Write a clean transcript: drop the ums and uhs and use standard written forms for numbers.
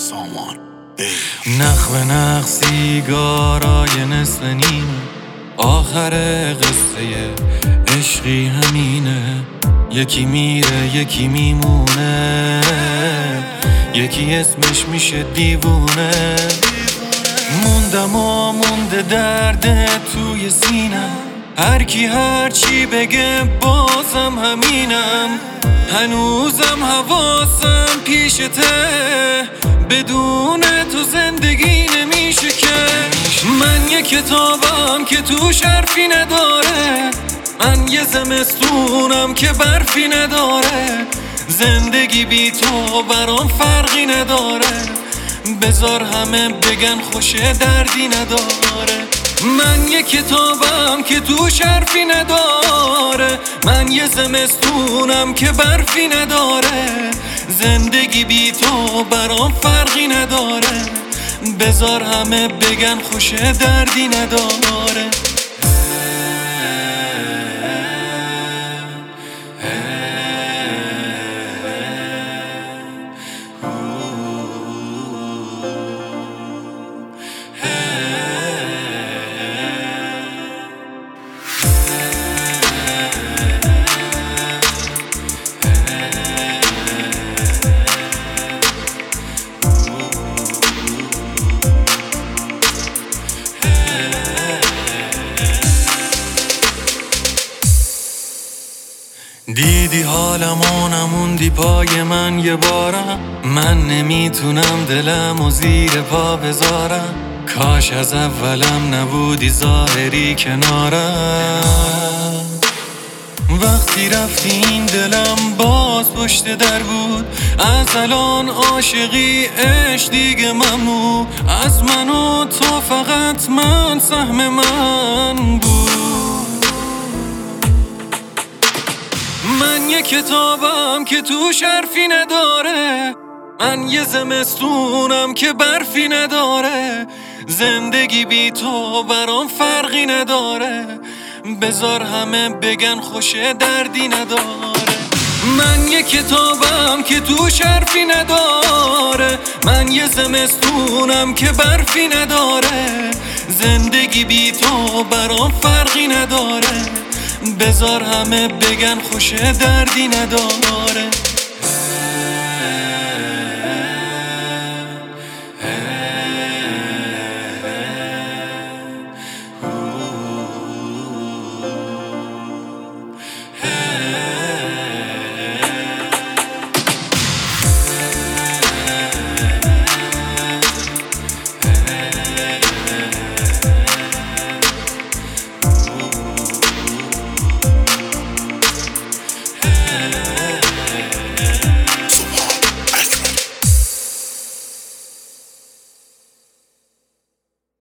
سامان نخ به نخ سیگارای نصف نیمه، آخر قصه عشقی همینه. یکی میره یکی میمونه، یکی اسمش میشه دیوونه. موندم و مونده درد توی سینم، هر کی هر چی بگه بازم همینم. هنوزم حواسم پیشته، بدون تو زندگی نمیشه که. من یه کتابم که توش حرفی نداره، من یه زمستونم که برفی نداره. زندگی بی تو برام فرقی نداره، بذار همه بگن خوشه دردی نداره. من یه کتابم که توش حرفی نداره، من یه زمستونم که برفی نداره. زندگی بی تو برام فرقی نداره، بذار همه بگن خوشه دردی نداره. دیدی حالمو نموندی پای من یه بارم، من نمیتونم دلمو زیر پا بذارم. کاش از اولم نبودی ظاهری کنارم. وقتی رفتی این دلم باز پشت در بود، از الان عاشقی عشق دیگه ممنوع. از من و تو فقط من سهم من بود. من یه کتابم که توش حرفی نداره، من یه زمستونم که برفی نداره. زندگی بی تو برام فرقی نداره، بذار همه بگن خوشه دردی نداره. من یه کتابم که توش حرفی نداره، من یه زمستونم که برفی نداره. زندگی بی تو برام فرقی نداره، بذار همه بگن خوشه دردی نداره.